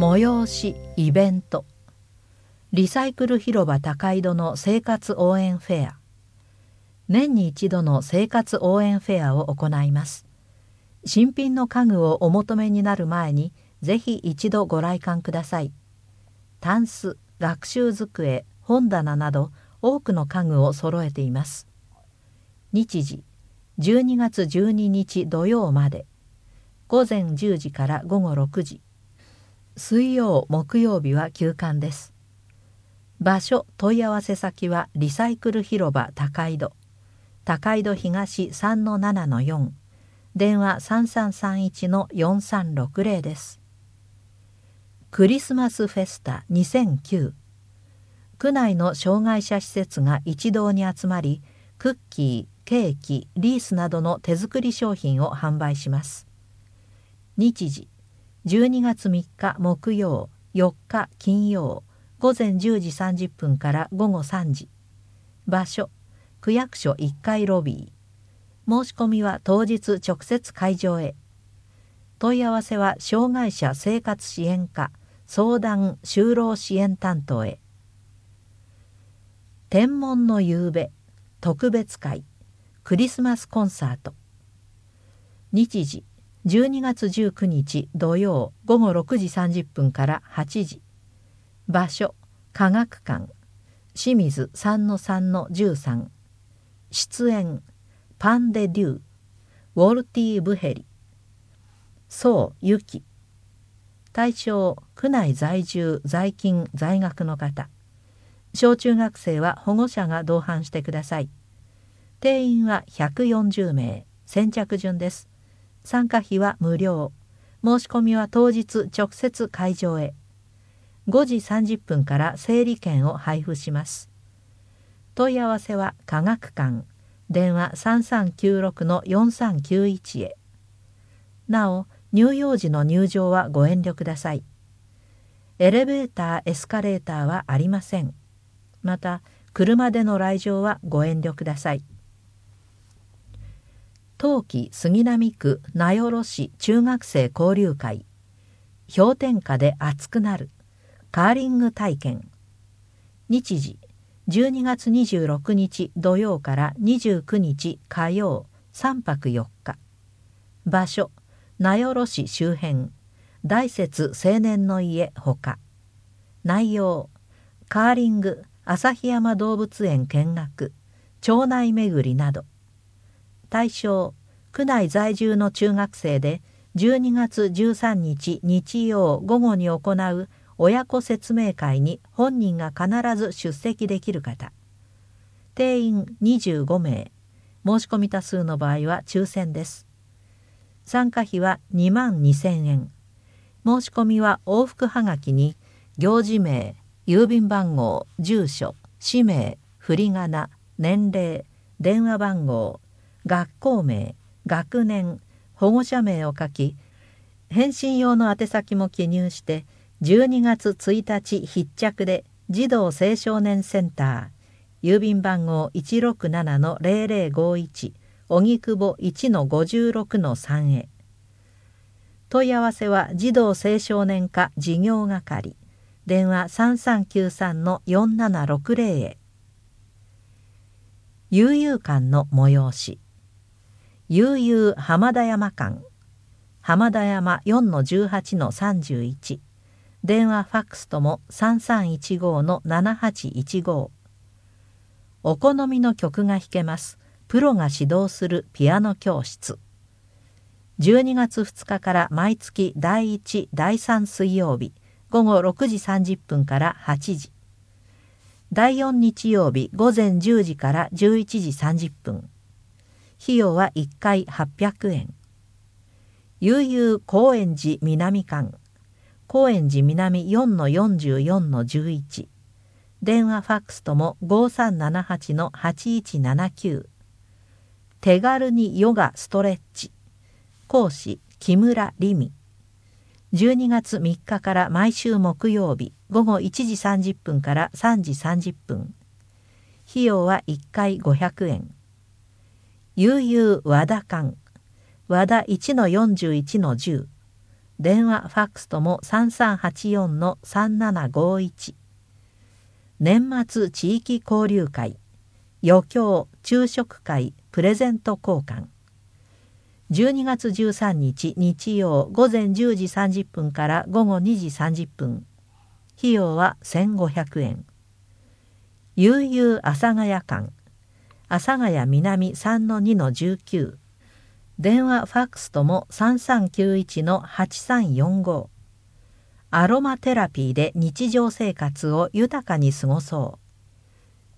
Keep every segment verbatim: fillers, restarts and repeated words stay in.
催しイベント、リサイクル広場高井戸の生活応援フェア。年に一度の生活応援フェアを行います。新品の家具をお求めになる前にぜひ一度ご来館ください。タンス、学習机、本棚など多くの家具を揃えています。日時じゅうにがつじゅうににち土曜まで、ごぜんじゅうじからごごろくじ、水曜木曜日は休館です。場所問い合わせ先はリサイクル広場高井戸、高井戸東 さんのななのよん、電話 さんさんさんいちのよんさんろくぜろ です。クリスマスフェスタにせんきゅう、区内の障害者施設が一堂に集まり、クッキー、ケーキ、リースなどの手作り商品を販売します。日時じゅうにがつみっか木曜、よっか金曜、ごぜんじゅうじさんじゅっぷんからごごさんじ。場所区役所いっかいロビー。申し込みは当日直接会場へ。問い合わせは障害者生活支援課相談就労支援担当へ。天文の夕べ特別会クリスマスコンサート。日時じゅうにがつじゅうくにち土曜ごごろくじさんじゅっぷんからはちじ。場所科学館清水 さんのさんのじゅうさん。出演パンデ・デュー、ウォルティ・ブヘリ、宋ゆき。対象区内在住在勤在学の方。小中学生は保護者が同伴してください。定員はひゃくよんじゅうめい、先着順です。参加費は無料。申し込みは当日直接会場へ。ごじさんじゅっぷんから整理券を配布します。問い合わせは科学館、電話 さんさんきゅうろくのよんさんきゅういち へ。なお、乳幼児の入場はご遠慮ください。エレベーター、エスカレーターはありません。また、車での来場はご遠慮ください。冬季杉並区名寄市中学生交流会。氷点下で暑くなるカーリング体験。日時じゅうにがつにじゅうろくにち土曜からにじゅうくにち火曜、さんぱくよっか。場所名寄市周辺大拙青年の家ほか。内容カーリング、旭山動物園見学、町内巡りなど。対象区内在住の中学生でじゅうにがつじゅうさんにち日曜午後に行う親子説明会に本人が必ず出席できる方。定員にじゅうごめい。申し込み多数の場合は抽選です。参加費はにまんにせんえん。申し込みは往復はがきに行事名、郵便番号、住所、氏名、振り仮名、年齢、電話番号、学校名、学年、保護者名を書き、返信用の宛先も記入してじゅうにがつついたち必着で児童青少年センター、郵便番号 いちろくななのぜろぜろごいち、荻窪 いちのごじゅうろくのさん へ。問い合わせは児童青少年課事業係、電話 さんさんきゅうさんのよんななろくぜろ へ。悠々館の催し。悠々浜田山館、浜田山 よんのじゅうはちのさんじゅういち、電話ファックスともさんさんいちごのななはちいちご。お好みの曲が弾けます。プロが指導するピアノ教室。じゅうにがつふつかから毎月だいいち、だいさん水曜日、ごごろくじさんじゅっぷんからはちじ。だいよん日曜日ごぜんじゅうじからじゅういちじさんじゅっぷん。費用はいっかいはっぴゃくえん。悠々高円寺南館、高円寺南 よんのよんじゅうよんのじゅういち、電話ファックスともごさんななはちのはちいちななきゅう。手軽にヨガストレッチ、講師木村里美。じゅうにがつみっかから毎週木曜日ごごいちじさんじゅっぷんからさんじさんじゅっぷん。費用はいっかいごひゃくえん。悠々和田館、和田 いちのよんじゅういちのじゅう、 電話ファックスとも さんさんはちよんのさんななごいち。年末地域交流会、余興昼食会プレゼント交換。じゅうにがつじゅうさんにち日曜午前じゅうじさんじゅっぷんから午後にじさんじゅっぷん。費用はせんごひゃくえん。悠々阿佐ヶ谷館、阿佐ヶ谷南 さんのにのじゅうきゅう。電話ファックスとも さんさんきゅういちのはちさんよんご。アロマテラピーで日常生活を豊かに過ごそう。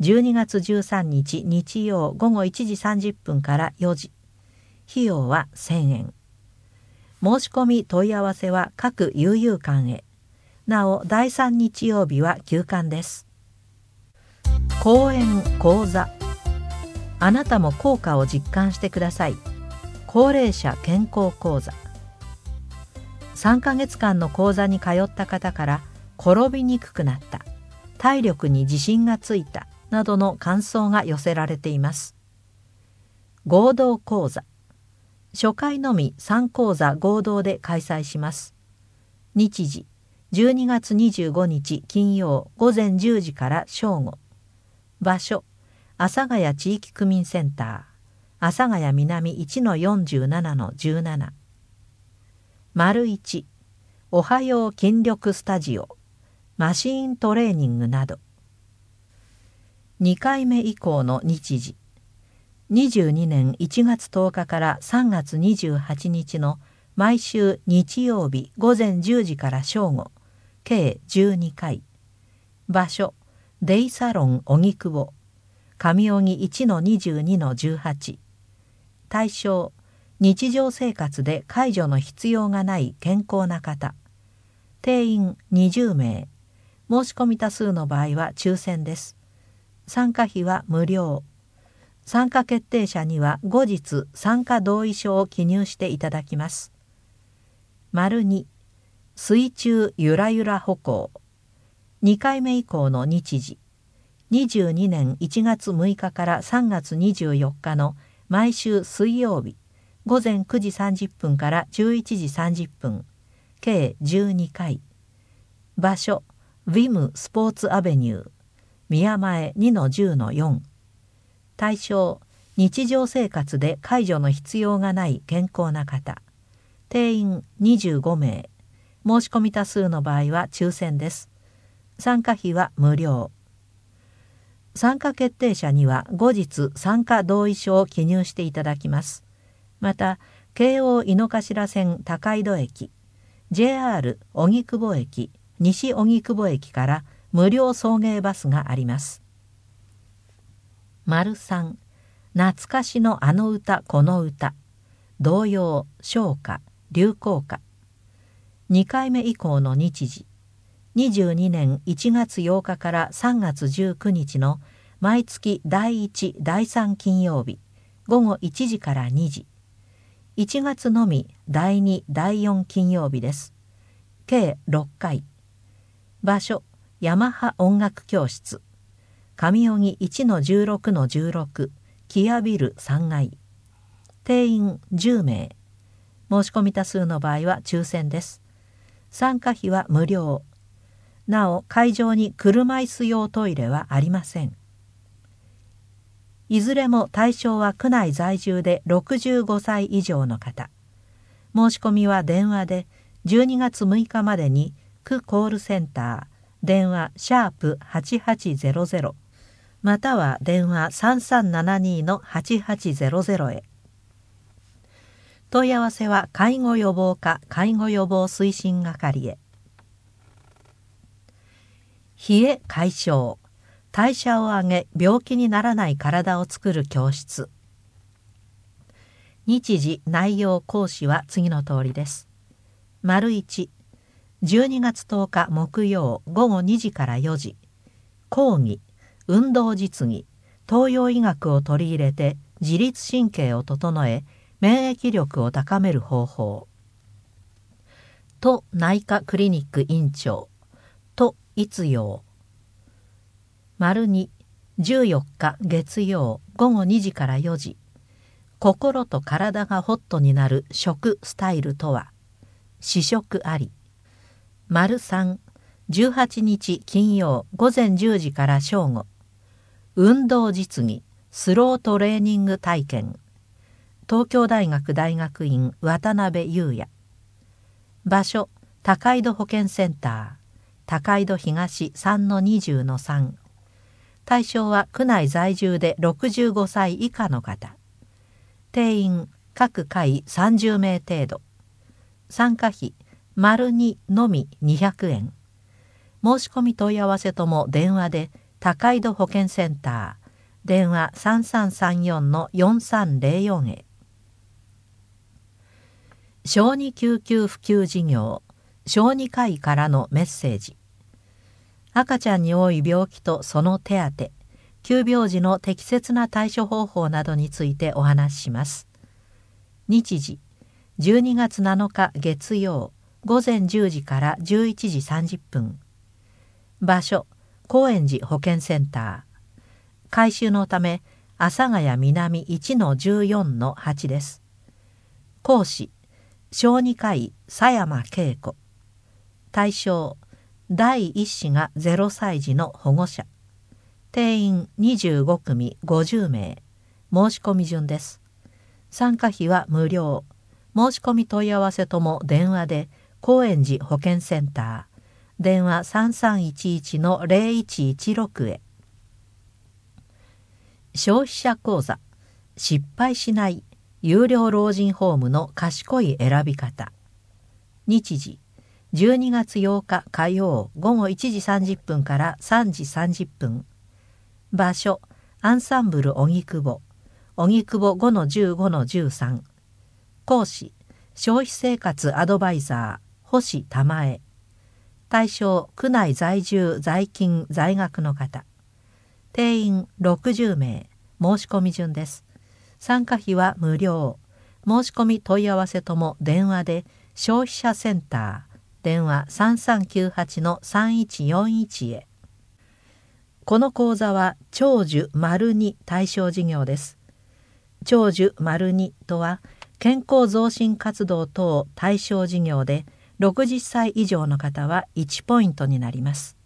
じゅうにがつじゅうさんにち日曜午後いちじさんじゅっぷんからよじ。費用はせんえん。申し込み問い合わせは各悠々館へ。なおだいさん日曜日は休館です。講演講座。あなたも効果を実感してください。高齢者健康講座。さんかげつかんの講座に通った方から転びにくくなった、体力に自信がついたなどの感想が寄せられています。合同講座。初回のみさん講座合同で開催します。日時じゅうにがつにじゅうごにち金曜午前じゅうじから正午。場所阿佐ヶ谷地域区民センター、阿佐ヶ谷南 いちのよんじゅうななのじゅうなな。丸いち、おはよう筋力スタジオ、マシーントレーニングなど。にかいめ以降の日時、にじゅうにねんいちがつとおかからさんがつにじゅうはちにちの毎週日曜日午前じゅうじから正午、計じゅうにかい。場所、デイサロン荻窪、上荻 いちのにじゅうにのじゅうはち。対象、日常生活で介助の必要がない健康な方。定員にじゅうめい。申し込み多数の場合は抽選です。参加費は無料。参加決定者には後日参加同意書を記入していただきます。丸に、水中ゆらゆら歩行。にかいめ以降の日時、にじゅうにねんいちがつむいかからさんがつにじゅうよっかの毎週水曜日、午前くじさんじゅっぷんからじゅういちじさんじゅっぷん、計じゅうにかい。場所、ウィムスポーツアベニュー、宮前 にのじゅうのよん。対象、日常生活で介助の必要がない健康な方。定員にじゅうごめい。申し込み多数の場合は抽選です。参加費は無料。参加決定者には後日参加同意書を記入していただきます。また、京王井の頭線高井戸駅、ジェイアール 荻窪駅、西荻窪駅から無料送迎バスがあります。丸さん、懐かしのあの歌この歌、童謡、唱歌、流行歌。にかいめ以降の日時、にじゅうにねんいちがつようかからさんがつじゅうくにちの毎月だいいち、だいさん金曜日、午後いちじからにじ。いちがつのみだいに、だいよん金曜日です。計ろっかい。場所、ヤマハ音楽教室、上荻 いちのじゅうろくのじゅうろく、キアビルさんがい。定員じゅうめい。申し込み多数の場合は抽選です。参加費は無料。なお、会場に車椅子用トイレはありません。いずれも対象は区内在住でろくじゅうごさい以上の方。申し込みは電話でじゅうにがつむいかまでに区コールセンター、電話シャープはちはちゼロゼロ、または電話さんさんななにのはちはちゼロゼロへ。問い合わせは介護予防課介護予防推進係へ。冷え解消、代謝を上げ病気にならない体を作る教室。日時、内容、講師は次の通りです。丸いち、じゅうにがつとおか木曜午後にじからよじ、講義、運動実技、東洋医学を取り入れて自律神経を整え、免疫力を高める方法。都内科クリニック院長、都逸陽。丸に、じゅうよっか月曜午後にじからよじ、心と体がホットになる食スタイルとは。 試食あり。丸さん、じゅうはちにち金曜午前じゅうじから正午。運動実技スロートレーニング体験。東京大学大学院渡辺裕也。場所高井戸保健センター高井戸東 さんのにじゅうのさん。対象は区内在住でろくじゅうごさい以下の方。定員各回さんじゅうめい程度。参加費丸にのみにひゃくえん。申し込み問い合わせとも電話で高井戸保健センター電話 さんさんさんよんのよんさんぜろよん へ。小児救急普及事業小児科医からのメッセージ。赤ちゃんに多い病気とその手当、急病時の適切な対処方法などについてお話しします。日時じゅうにがつなのか月曜午前じゅうじからじゅういちじさんじゅっぷん。場所高円寺保健センター。改修のため阿佐ヶ谷南 いちのじゅうよんのはちです。講師小児科医佐山恵子。対象だいいっ子がゼロさい児の保護者。定員にじゅうごくみごじゅうめい。申し込み順です。参加費は無料。申し込み問い合わせとも電話で高円寺保健センター電話 さんさんいちいちのぜろいちいちろく へ。消費者講座失敗しない有料老人ホームの賢い選び方。日時じゅうにがつようか火曜午後いちじさんじゅっぷんからさんじさんじゅっぷん。場所アンサンブル荻窪荻窪 ごのじゅうごのじゅうさん。講師消費生活アドバイザー星玉江。対象区内在住在勤在学の方。定員ろくじゅうめい。申し込み順です。参加費は無料。申し込み問い合わせとも電話で消費者センター電話 さんさんきゅうはちのさんいちよんいち へ。この講座は長寿丸に対象事業です。長寿丸にとは健康増進活動等対象事業でろくじゅっさい以上の方はいちポイントになります。